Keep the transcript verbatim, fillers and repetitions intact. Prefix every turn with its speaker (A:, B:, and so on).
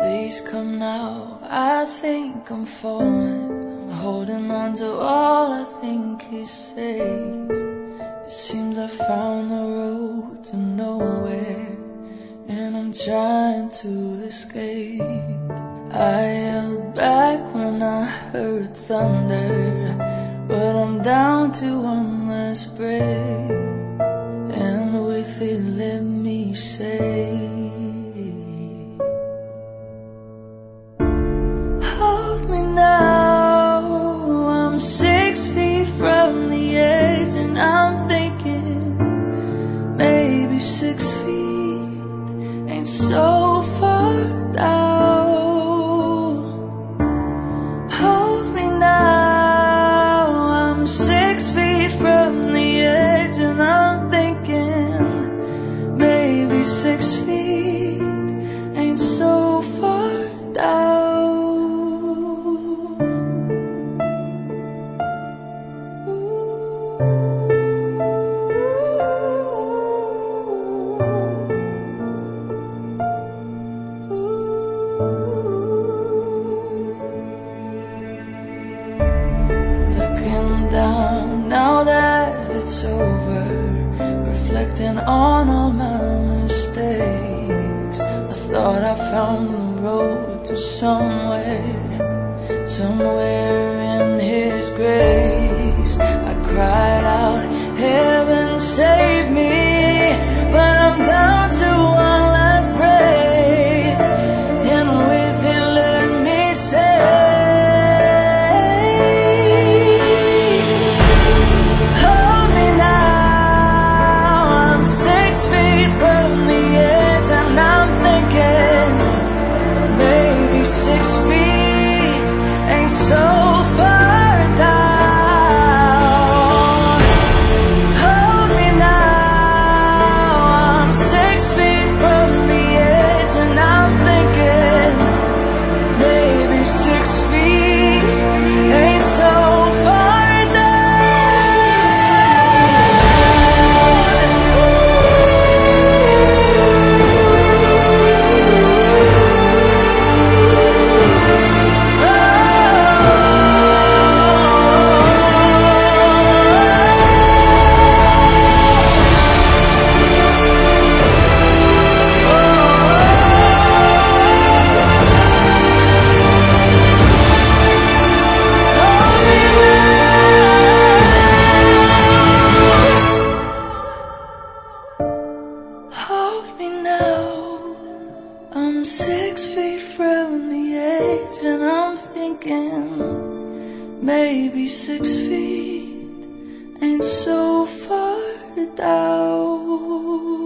A: Please come now, I think I'm falling. I'm holding on to all I think is safe. It seems I found the road to nowhere, and I'm trying to escape. I held back when I heard thunder, but I'm down to one last breath, and with it let me say, hold me now. I'm six feet from the edge, and I'm thinking maybe six feet ain't so far down. Hold me now. I'm six feet from the edge, and I'm thinking maybe six feet ain't so far down. Looking down, now that it's over, reflecting on all my mistakes, I thought I found the road to somewhere, somewhere in His grace. I cried out, heaven save me, but I'm down to one last breath, and with it let me say, six feet ain't so far down. Hold me now. I'm six feet from the edge, and I'm thinking maybe six feet ain't so far I'm six feet from the edge, and I'm thinking maybe six feet ain't so far down.